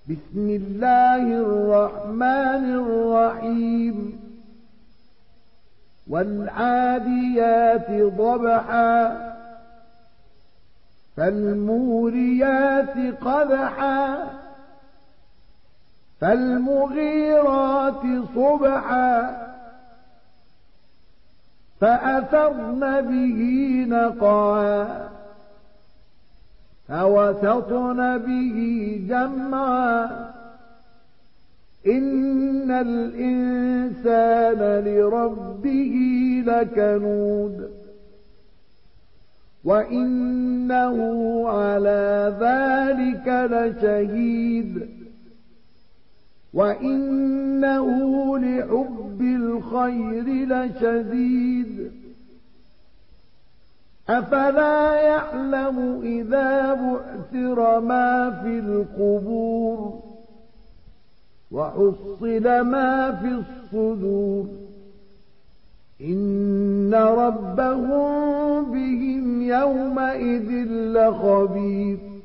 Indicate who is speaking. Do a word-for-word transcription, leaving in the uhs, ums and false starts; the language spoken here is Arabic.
Speaker 1: بسم الله الرحمن الرحيم والعاديات ضبحا فالموريات قدحا فالمغيرات صبحا فأثرن به نقعا فوسطن به جمعا إن الإنسان لربه لكنود وإنه على ذلك لشهيد وإنه لحب الخير لشديد أفلا يعلم إذا بعثر ما في القبور وحصل ما في الصدور إن ربهم بهم يومئذ لخبير